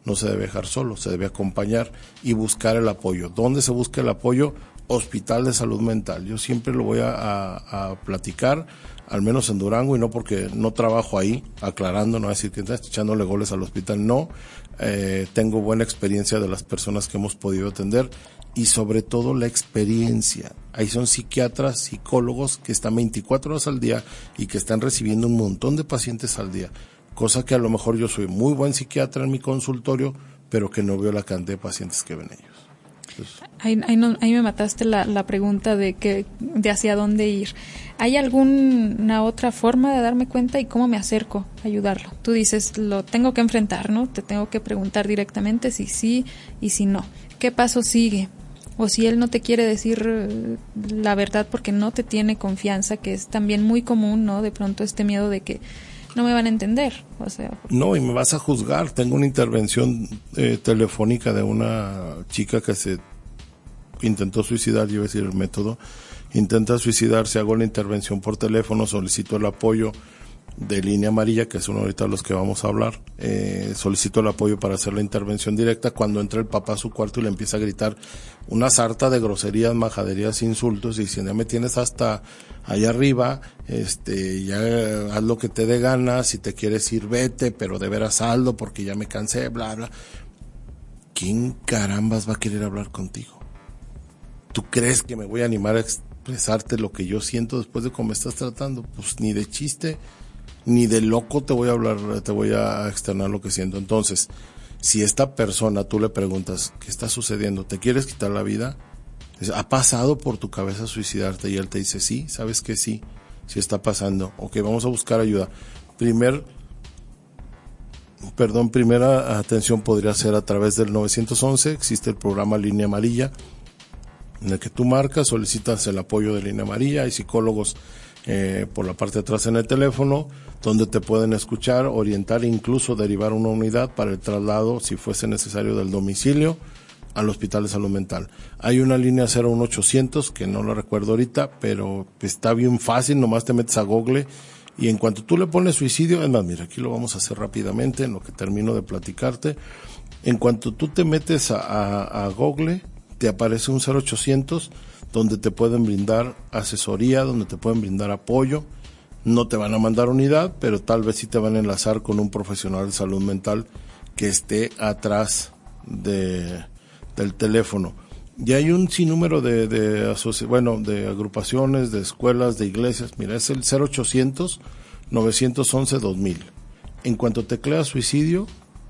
E: no se debe dejar solo, se debe acompañar y buscar el apoyo. ¿Dónde se busca el apoyo? Hospital de Salud Mental. Yo siempre lo voy a, a, a platicar, al menos en Durango, y no porque no trabajo ahí, aclarando, no decir que estás echándole goles al hospital, no. Eh, tengo buena experiencia de las personas que hemos podido atender y sobre todo la experiencia. Ahí son psiquiatras, psicólogos que están veinticuatro horas al día y que están recibiendo un montón de pacientes al día, cosa que a lo mejor yo soy muy buen psiquiatra en mi consultorio, pero que no veo la cantidad de pacientes que ven ellos.
D: Ahí, ahí, no, ahí me mataste la, la pregunta de que de hacia dónde ir. ¿Hay alguna otra forma de darme cuenta y cómo me acerco a ayudarlo? Tú dices, lo tengo que enfrentar, ¿no? Te tengo que preguntar directamente si sí y si no. ¿Qué paso sigue? O si él no te quiere decir la verdad porque no te tiene confianza, que es también muy común, ¿no? De pronto este miedo de que no me van a entender, o sea.
E: No, y me vas a juzgar. Tengo una intervención eh, telefónica de una chica que se intentó suicidar, yo iba a decir el método, intenta suicidarse, hago la intervención por teléfono, solicito el apoyo de Línea Amarilla, que es uno ahorita de los que vamos a hablar, eh, solicito el apoyo para hacer la intervención directa. Cuando entra el papá a su cuarto y le empieza a gritar una sarta de groserías, majaderías, insultos, y diciendo, ya me tienes hasta allá arriba, este, ya haz lo que te dé ganas, si te quieres ir vete, pero de veras hazlo porque ya me cansé, bla, bla. ¿Quién carambas va a querer hablar contigo? ¿Tú crees que me voy a animar a expresarte lo que yo siento después de cómo me estás tratando? Pues ni de chiste, ni de loco te voy a hablar, te voy a externar lo que siento. Entonces, si esta persona tú le preguntas, ¿qué está sucediendo? ¿Te quieres quitar la vida? ¿Ha pasado por tu cabeza suicidarte? Y él te dice, sí, ¿sabes que sí? Sí está pasando. Ok, vamos a buscar ayuda. Primer, perdón, primera atención podría ser a través del nueve once, existe el programa Línea Amarilla, en el que tú marcas, solicitas el apoyo de Línea Amarilla, hay psicólogos eh, por la parte de atrás en el teléfono, donde te pueden escuchar, orientar e incluso derivar una unidad para el traslado, si fuese necesario, del domicilio al Hospital de Salud Mental. Hay una línea cero uno ochocientos, que no la recuerdo ahorita, pero está bien fácil, nomás te metes a Google y en cuanto tú le pones suicidio, es más, mira, aquí lo vamos a hacer rápidamente, en lo que termino de platicarte. En cuanto tú te metes a, a, a Google, te aparece un cero ochocientos donde te pueden brindar asesoría, donde te pueden brindar apoyo. No te van a mandar unidad, pero tal vez sí te van a enlazar con un profesional de salud mental que esté atrás de, del teléfono. Y hay un sinnúmero de, de, asoci- bueno, de agrupaciones, de escuelas, de iglesias. Mira, es el cero ochocientos, nueve once, dos mil. En cuanto tecleas suicidio,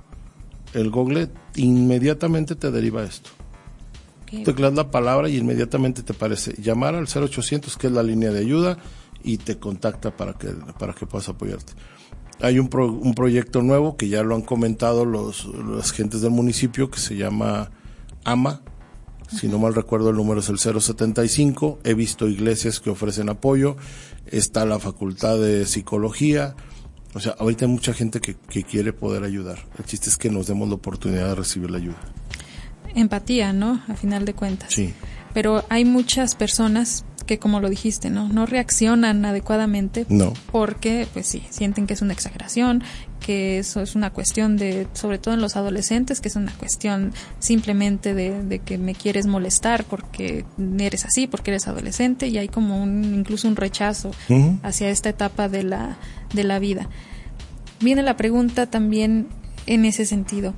E: el Google inmediatamente te deriva esto. Okay. Tecleas la palabra y inmediatamente te aparece llamar al cero ochocientos, que es la línea de ayuda, y te contacta para que para que puedas apoyarte. Hay un pro, un proyecto nuevo que ya lo han comentado los las gentes del municipio, que se llama AMA. Uh-huh. Si no mal recuerdo, el número es el cero setenta y cinco. He visto iglesias que ofrecen apoyo. Está la Facultad de Psicología. O sea, ahorita hay mucha gente que, que quiere poder ayudar. El chiste es que nos demos la oportunidad de recibir la ayuda.
D: Empatía, ¿no? A final de cuentas.
E: Sí.
D: Pero hay muchas personas que, como lo dijiste, ¿no? No reaccionan adecuadamente.
E: No.
D: Porque, pues sí, sienten que es una exageración, que eso es una cuestión de, sobre todo en los adolescentes, que es una cuestión simplemente de, de que me quieres molestar porque eres así, porque eres adolescente, y hay como un, incluso un rechazo uh-huh. hacia esta etapa de la, de la vida. Viene la pregunta también en ese sentido,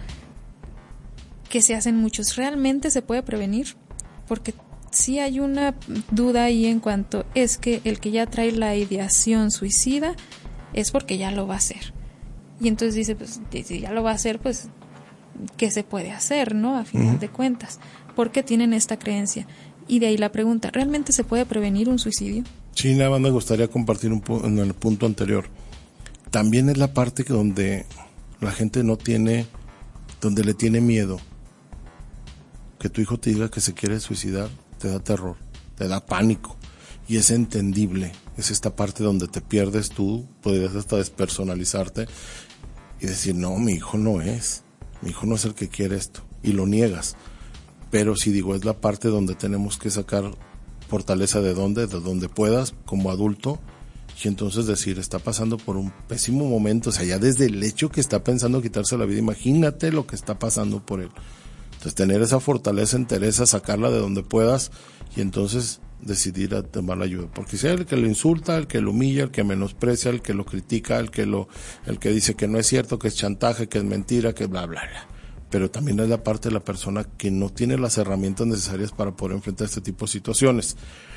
D: que se hacen muchos. ¿Realmente se puede prevenir? Porque sí hay una duda ahí en cuanto es que el que ya trae la ideación suicida es porque ya lo va a hacer. Y entonces dice, pues, si ya lo va a hacer, pues, ¿qué se puede hacer, no? A final uh-huh. de cuentas. ¿Por qué tienen esta creencia? Y de ahí la pregunta, ¿realmente se puede prevenir un suicidio?
E: Sí, nada más me gustaría compartir un pu- en el punto anterior. También es la parte que donde la gente no tiene, donde le tiene miedo. Que tu hijo te diga que se quiere suicidar, te da terror, te da pánico, y es entendible. Es esta parte donde te pierdes tú, podrías hasta despersonalizarte y decir, no, mi hijo no es, mi hijo no es el que quiere esto, y lo niegas. Pero si digo, es la parte donde tenemos que sacar fortaleza de donde, de donde puedas, como adulto, Y entonces decir, está pasando por un pésimo momento, o sea, ya desde el hecho que está pensando quitarse la vida, imagínate lo que está pasando por él. Entonces tener esa fortaleza, entereza, sacarla de donde puedas y entonces decidir a tomar la ayuda. Porque si hay el que lo insulta, el que lo humilla, el que menosprecia, el que lo critica, el que lo, el que dice que no es cierto, que es chantaje, que es mentira, que bla, bla, bla. Pero también es la parte de la persona que no tiene las herramientas necesarias para poder enfrentar este tipo de situaciones.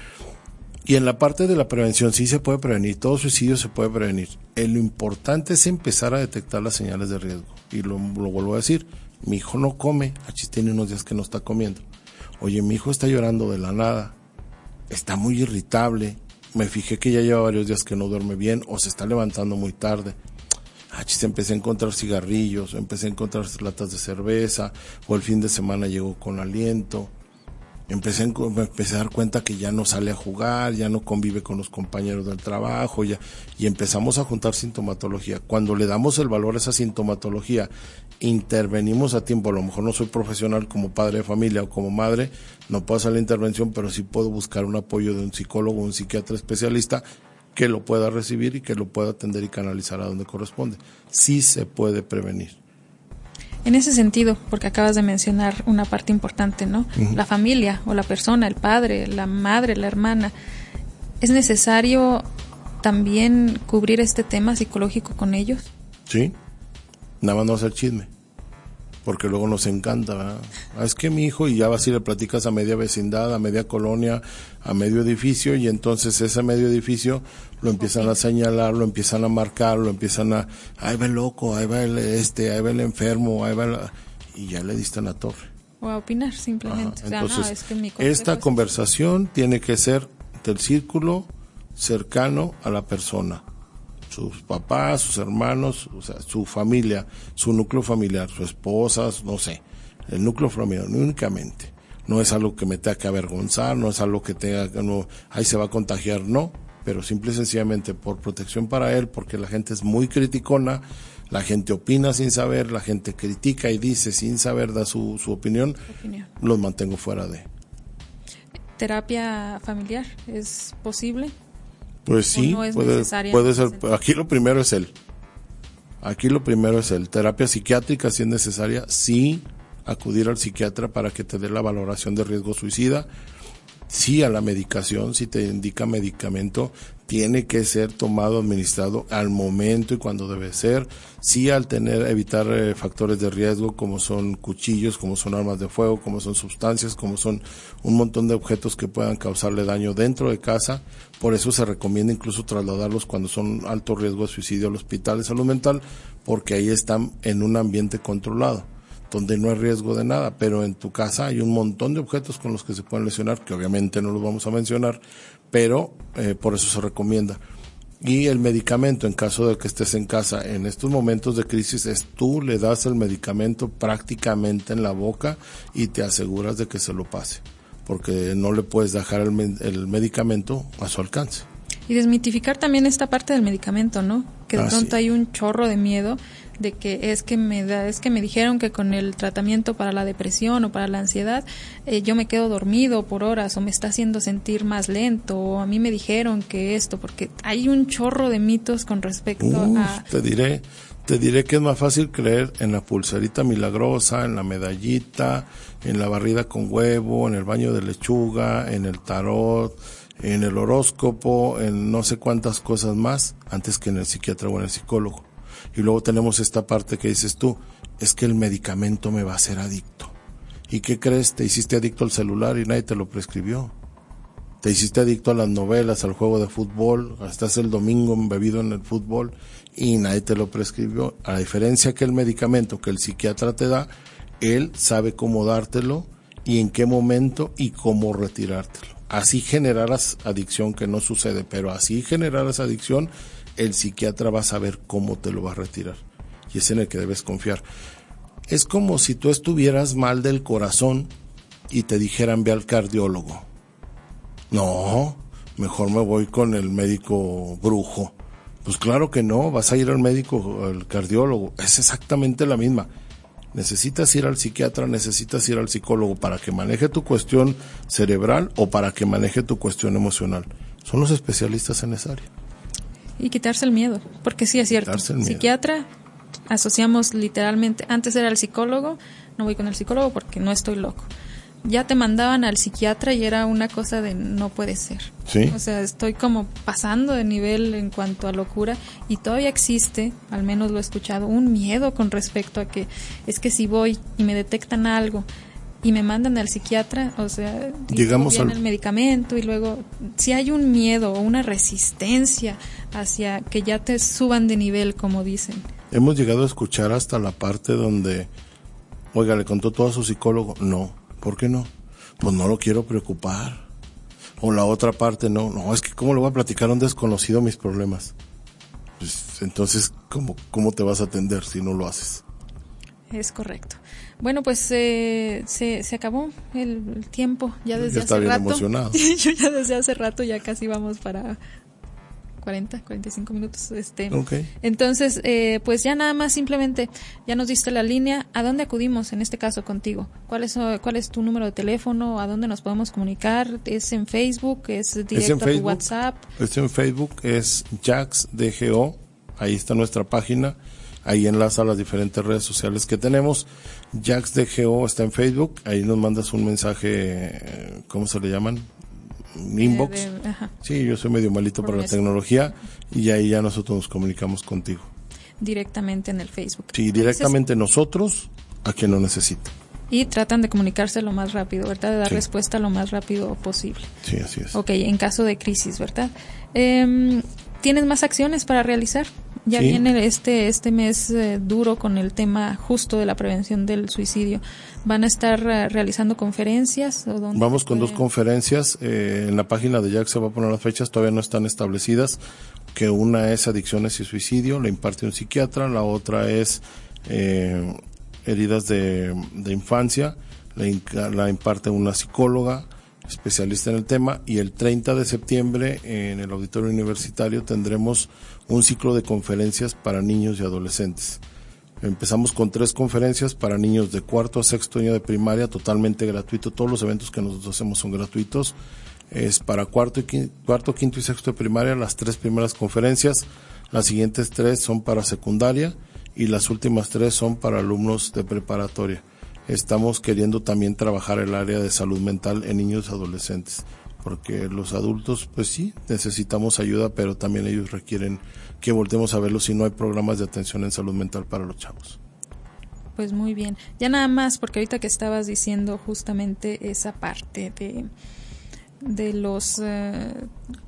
E: Y en la parte de la prevención sí se puede prevenir, todo suicidio se puede prevenir. Eh, lo importante es empezar a detectar las señales de riesgo. Y lo, lo vuelvo a decir, mi hijo no come, achis tiene unos días que no está comiendo. Oye, mi hijo está llorando de la nada, está muy irritable, me fijé que ya lleva varios días que no duerme bien o se está levantando muy tarde. Achis, empecé a encontrar cigarrillos, empecé a encontrar latas de cerveza, o el fin de semana llegó con aliento. Empecé, me empecé a dar cuenta que ya no sale a jugar, ya no convive con los compañeros del trabajo, ya, y empezamos a juntar sintomatología. Cuando le damos el valor a esa sintomatología, intervenimos a tiempo. A lo mejor no soy profesional como padre de familia o como madre, no puedo hacer la intervención, pero sí puedo buscar un apoyo de un psicólogo, un psiquiatra especialista que lo pueda recibir y que lo pueda atender y canalizar a donde corresponde. Sí se puede prevenir.
D: En ese sentido, porque acabas de mencionar una parte importante, ¿no? Uh-huh. La familia o la persona, el padre, la madre, la hermana. ¿Es necesario también cubrir este tema psicológico con ellos?
E: Sí, nada más no hacer chisme, porque luego nos encanta, ¿verdad? Ah, es que mi hijo, y ya vas y le platicas a media vecindad, a media colonia, a medio edificio, y entonces ese medio edificio lo empiezan a señalar, lo empiezan a marcar, lo empiezan a, ahí va el loco, ahí va el este, ahí va el enfermo, ahí va el, y ya le diste en la torre.
D: O a opinar simplemente.
E: Ajá. Entonces,
D: o sea, no, es que mi
E: esta conversación tiene que ser del círculo cercano a la persona. Sus papás, sus hermanos, o sea, su familia, su núcleo familiar, su esposa, no sé, el núcleo familiar, únicamente. No es algo que me tenga que avergonzar, no es algo que tenga que, no, ahí se va a contagiar, no, pero simple y sencillamente por protección para él, porque la gente es muy criticona, la gente opina sin saber, la gente critica y dice sin saber, da su, su opinión, opinión, los mantengo fuera de.
D: ¿Terapia familiar es posible?
E: Pues sí, no es puede, puede ser. Aquí lo primero es él. Aquí lo primero es él. Terapia psiquiátrica, si es necesaria, sí acudir al psiquiatra para que te dé la valoración de riesgo suicida. Sí a la medicación, si te indica medicamento, tiene que ser tomado, administrado al momento y cuando debe ser. Sí al tener, evitar eh, factores de riesgo como son cuchillos, como son armas de fuego, como son sustancias, como son un montón de objetos que puedan causarle daño dentro de casa. Por eso se recomienda incluso trasladarlos cuando son alto riesgo de suicidio al hospital de salud mental, porque ahí están en un ambiente controlado, donde no hay riesgo de nada, pero en tu casa hay un montón de objetos con los que se pueden lesionar, que obviamente no los vamos a mencionar, pero eh, por eso se recomienda. Y el medicamento, en caso de que estés en casa, en estos momentos de crisis, es tú le das el medicamento prácticamente en la boca y te aseguras de que se lo pase, porque no le puedes dejar el, el medicamento a su alcance.
D: Y desmitificar también esta parte del medicamento, ¿no? Que de
E: ah,
D: pronto
E: sí.
D: hay un chorro de miedo de que es que me da, es que me dijeron que con el tratamiento para la depresión o para la ansiedad eh, yo me quedo dormido por horas o me está haciendo sentir más lento o a mí me dijeron que esto, porque hay un chorro de mitos con respecto
E: Uf,
D: a...
E: Te diré, te diré que es más fácil creer en la pulserita milagrosa, en la medallita, en la barrida con huevo, en el baño de lechuga, en el tarot, en el horóscopo, en no sé cuántas cosas más, antes que en el psiquiatra o en el psicólogo. Y luego tenemos esta parte que dices tú, es que el medicamento me va a hacer adicto. ¿Y qué crees? Te hiciste adicto al celular y nadie te lo prescribió. Te hiciste adicto a las novelas, al juego de fútbol, estás el domingo embebido en el fútbol y nadie te lo prescribió. A la diferencia que el medicamento que el psiquiatra te da, él sabe cómo dártelo y en qué momento y cómo retirártelo. Así generarás adicción, que no sucede, pero así generarás adicción, el psiquiatra va a saber cómo te lo va a retirar. Y es en el que debes confiar. Es como si tú estuvieras mal del corazón y te dijeran ve al cardiólogo. No, mejor me voy con el médico brujo. Pues claro que no, vas a ir al médico, al cardiólogo. Es exactamente la misma. Necesitas ir al psiquiatra, necesitas ir al psicólogo para que maneje tu cuestión cerebral o para que maneje tu cuestión emocional. Son los especialistas en esa área.
D: Y quitarse el miedo, porque sí es cierto. Psiquiatra, asociamos literalmente, antes era el psicólogo, no voy con el psicólogo porque no estoy loco. Ya te mandaban al psiquiatra y era una cosa de no puede ser.
E: ¿Sí?
D: O sea, estoy como pasando de nivel en cuanto a locura y todavía existe, al menos lo he escuchado, un miedo con respecto a que es que si voy y me detectan algo y me mandan al psiquiatra, o sea,
E: llegamos
D: viene
E: al...
D: el medicamento y luego si hay un miedo o una resistencia hacia que ya te suban de nivel, como dicen.
E: Hemos llegado a escuchar hasta la parte donde, oiga, le contó todo a su psicólogo, no. ¿Por qué no? Pues no lo quiero preocupar. O la otra parte, no, no, es que ¿cómo le voy a platicar a un desconocido mis problemas? Pues entonces, ¿cómo, cómo te vas a atender si no lo haces?
D: Es correcto. Bueno, pues eh, se, se acabó el, el tiempo ya desde
E: ya está
D: hace
E: bien
D: rato.
E: Emocionado.
D: Yo ya desde hace rato ya casi vamos para cuarenta, cuarenta y cinco minutos. Este.
E: Okay.
D: Entonces, eh, pues ya nada más simplemente, ya nos diste la línea. ¿A dónde acudimos en este caso contigo? ¿Cuál es, cuál es tu número de teléfono? ¿A dónde nos podemos comunicar? ¿Es en Facebook? ¿Es directo
E: es en
D: a
E: Facebook,
D: tu WhatsApp?
E: Es en Facebook, es Jax D G O. Ahí está nuestra página. Ahí enlaza las diferentes redes sociales que tenemos. Jax D G O está en Facebook. Ahí nos mandas un mensaje, ¿cómo se le llaman? Inbox.
D: De, de,
E: sí, yo soy medio malito
D: Por
E: para la
D: eso.
E: tecnología y ahí ya nosotros nos comunicamos contigo.
D: Directamente en el Facebook.
E: Sí, directamente Entonces, nosotros a quien lo necesite.
D: Y tratan de comunicarse lo más rápido, ¿verdad? De dar
E: sí.
D: respuesta lo más rápido posible.
E: Sí, así es.
D: Ok, en caso de crisis, ¿verdad? Eh, ¿Tienes más acciones para realizar? Ya
E: sí.
D: viene este este mes eh, duro con el tema justo de la prevención del suicidio. ¿Van a estar uh, realizando conferencias? ¿O dónde
E: Vamos con
D: puede...
E: dos conferencias. Eh, en la página de Jax se va a poner las fechas, todavía no están establecidas. Que una es adicciones y suicidio, la imparte un psiquiatra. La otra es eh, heridas de, de infancia, la, la imparte una psicóloga especialista en el tema. Y el treinta de septiembre en el auditorio universitario tendremos un ciclo de conferencias para niños y adolescentes. Empezamos con tres conferencias para niños de cuarto a sexto año de primaria, totalmente gratuito. Todos los eventos que nosotros hacemos son gratuitos. Es para cuarto, y quinto, cuarto, quinto y sexto de primaria, las tres primeras conferencias. Las siguientes tres son para secundaria y las últimas tres son para alumnos de preparatoria. Estamos queriendo también trabajar el área de salud mental en niños y adolescentes, porque los adultos, pues sí, necesitamos ayuda, pero también ellos requieren que voltemos a verlos si no hay programas de atención en salud mental para los chavos.
D: Pues muy bien. Ya nada más, porque ahorita que estabas diciendo justamente esa parte de, de los... Uh,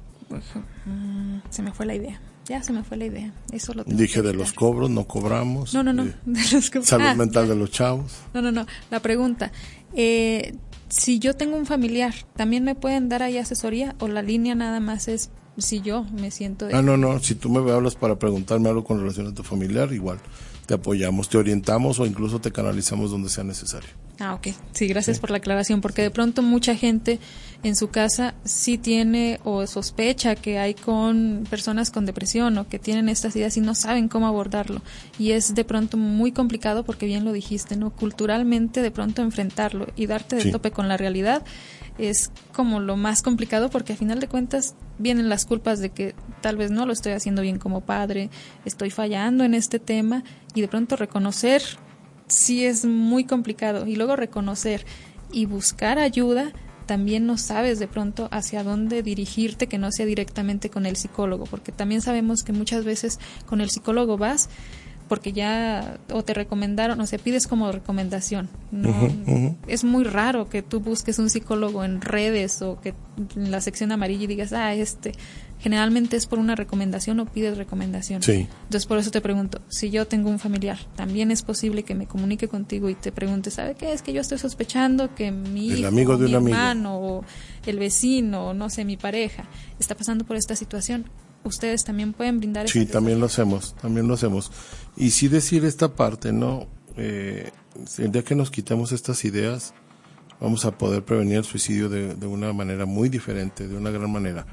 D: se me fue la idea. Ya se me fue la idea. Eso lo tengo
E: Dije
D: que
E: de los cobros, no cobramos.
D: No, no, no.
E: De,
D: de los co-
E: salud
D: ah,
E: mental
D: ya.
E: de los chavos.
D: No, no, no. La pregunta, eh, si yo tengo un familiar, ¿también me pueden dar ahí asesoría o la línea nada más es si yo me siento de...
E: Ah, no, no. Si tú me hablas para preguntarme algo con relación a tu familiar, igual te apoyamos, te orientamos o incluso te canalizamos donde sea necesario.
D: Ah, ok. Sí, gracias
E: Sí.
D: por la aclaración, porque de pronto mucha gente en su casa sí tiene o sospecha que hay con personas con depresión o que tienen estas ideas y no saben cómo abordarlo. Y es de pronto muy complicado porque bien lo dijiste, ¿no? Culturalmente de pronto enfrentarlo y darte de
E: Sí.
D: tope con la realidad es como lo más complicado porque a final de cuentas vienen las culpas de que tal vez no lo estoy haciendo bien como padre, estoy fallando en este tema y de pronto reconocer sí es muy complicado y luego reconocer y buscar ayuda también no sabes de pronto hacia dónde dirigirte que no sea directamente con el psicólogo, porque también sabemos que muchas veces con el psicólogo vas porque ya o te recomendaron o se pides como recomendación. No,
E: Uh-huh, uh-huh.
D: Es muy raro que tú busques un psicólogo en redes o que en la sección amarilla y digas, ah, este, generalmente es por una recomendación o pides recomendación.
E: Sí.
D: Entonces por eso te pregunto, si yo tengo un familiar, también es posible que me comunique contigo y te pregunte, ¿sabe qué? Es que yo estoy sospechando que mi
E: El
D: hijo,
E: amigo de
D: mi
E: un amigo.
D: hermano o el vecino, o no sé, mi pareja, está pasando por esta situación. Ustedes también pueden brindar esa
E: Sí,
D: asesoría?
E: también lo hacemos, también lo hacemos. Y sí decir esta parte, ¿no? Eh, el día que nos quitemos estas ideas, vamos a poder prevenir el suicidio de, de una manera muy diferente, de una gran manera.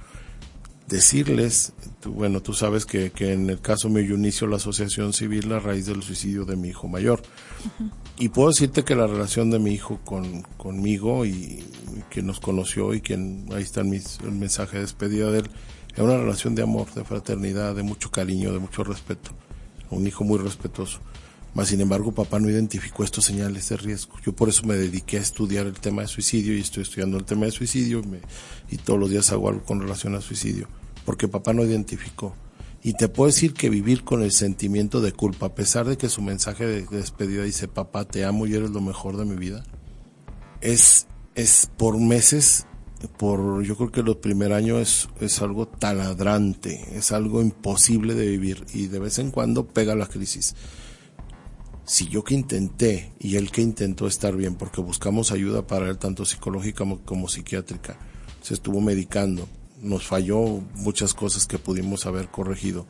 E: Decirles, tú, bueno, tú sabes que, que en el caso mío yo inicio la asociación civil a raíz del suicidio de mi hijo mayor. Uh-huh. Y puedo decirte que la relación de mi hijo con conmigo y, y que nos conoció y que ahí está mis, el mensaje de despedida de él, Era una relación de amor, de fraternidad, de mucho cariño, de mucho respeto. Un hijo muy respetuoso. Mas, sin embargo, papá no identificó estos señales de riesgo. Yo por eso me dediqué a estudiar el tema de suicidio y estoy estudiando el tema de suicidio y, me, y todos los días hago algo con relación al suicidio. Porque papá no identificó. Y te puedo decir que vivir con el sentimiento de culpa, a pesar de que su mensaje de despedida dice, papá, te amo y eres lo mejor de mi vida, es, es por meses, por yo creo que el primer año es, es algo taladrante, es algo imposible de vivir y de vez en cuando pega la crisis. Si yo que intenté y él que intentó estar bien, porque buscamos ayuda para él tanto psicológica como, como psiquiátrica, se estuvo medicando, nos falló muchas cosas que pudimos haber corregido.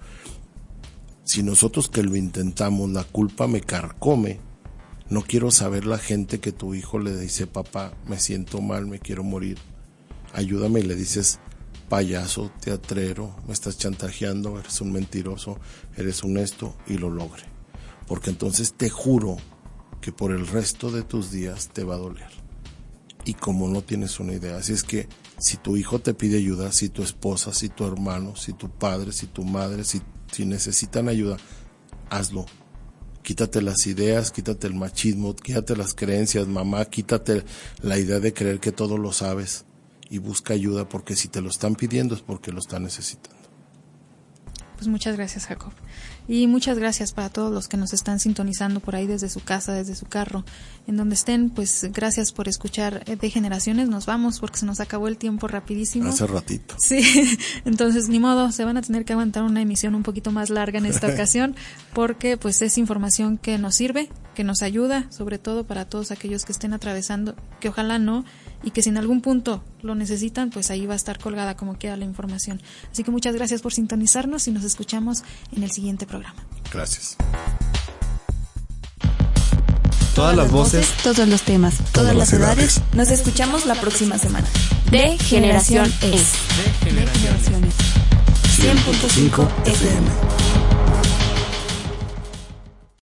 E: Si nosotros que lo intentamos, la culpa me carcome, no quiero saber la gente que tu hijo le dice, papá, me siento mal, me quiero morir, ayúdame, y le dices, payaso, teatrero, me estás chantajeando, eres un mentiroso, eres un esto, y lo logre. Porque entonces te juro que por el resto de tus días te va a doler. Y como no tienes una idea, así es que si tu hijo te pide ayuda, si tu esposa, si tu hermano, si tu padre, si tu madre, si, si necesitan ayuda, hazlo. Quítate las ideas, quítate el machismo, quítate las creencias, mamá, quítate la idea de creer que todo lo sabes y busca ayuda, porque si te lo están pidiendo es porque lo están necesitando.
D: Pues muchas gracias, Jacob. Y muchas gracias para todos los que nos están sintonizando por ahí desde su casa, desde su carro, en donde estén. Pues gracias por escuchar De Generaciones. Nos vamos porque se nos acabó el tiempo rapidísimo.
E: Hace ratito.
D: Sí, entonces ni modo, se van a tener que aguantar una emisión un poquito más larga en esta ocasión, porque pues es información que nos sirve, que nos ayuda, sobre todo para todos aquellos que estén atravesando, que ojalá no, y que si en algún punto lo necesitan, pues ahí va a estar colgada como queda la información. Así que muchas gracias por sintonizarnos y nos escuchamos en el siguiente programa.
E: Gracias.
A: Todas las voces,
B: todos los temas, todas las edades. Nos escuchamos la próxima semana. De Generación Es.
A: de generaciones.
B: cien punto cinco F M.